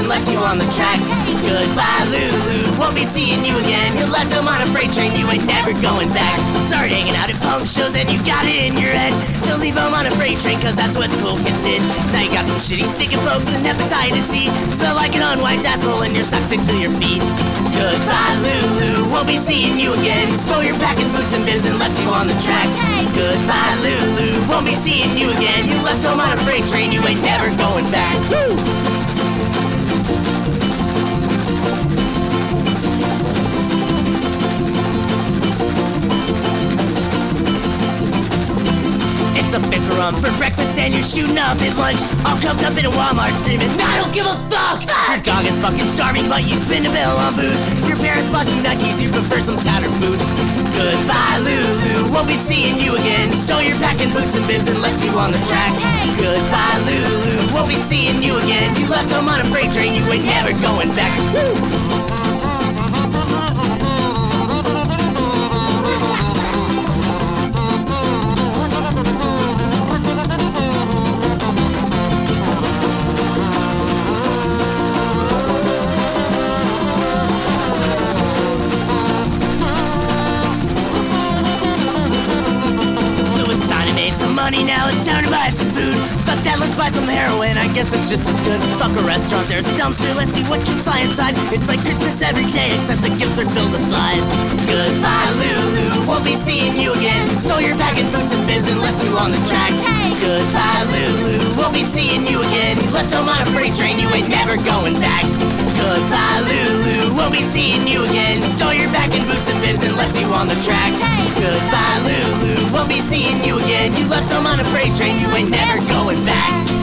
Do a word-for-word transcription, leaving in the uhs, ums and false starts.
and left you on the tracks. Goodbye, Lulu, won't be seeing you again. You left home on a freight train, you ain't never going back. Started hanging out at punk shows and you got it in your head to leave home on a freight train, cause that's what the cool kids did. Now you got some shitty sticking folks and hepatitis C. Smell like an unwiped asshole and you're stuck to your feet. Goodbye, Lulu, won't be seeing you again. Stole your packing boots and bibs and left you on the tracks. Goodbye, Lulu, won't be seeing you again. You left home on a freight train, you ain't never going back. Woo! It's a bicker rum for breakfast and you're shooting up at lunch, all coked up in a Walmart screaming, I don't give a fuck! Your dog is fucking starving but you spend a bill on booze. Your parents bought you Nikes, you prefer some tattered boots. Goodbye, Lulu, won't be seeing you again. Stole your packing boots and bibs and left you on the tracks. Goodbye, Lulu, won't be seeing you again. You left home on a freight train, you ain't never going back. Woo! Money now, it's time to buy some food. Fuck that, let's buy some heroin, I guess it's just as good. Fuck a restaurant, there's a dumpster, let's see what can fly inside. It's like Christmas every day, except the gifts are filled with lies. Goodbye, Lulu, won't be seeing you again. Stole your packing boots and bibs and left you on the tracks. Goodbye, Lulu, won't be seeing you again. You left home on a freight train, you ain't never going back. Goodbye, Lulu, won't be seeing you again. Stole your packing boots and bibs and left you on the tracks. Goodbye, Lulu, won't be seeing you again. You left home on a freight train, you ain't never going back.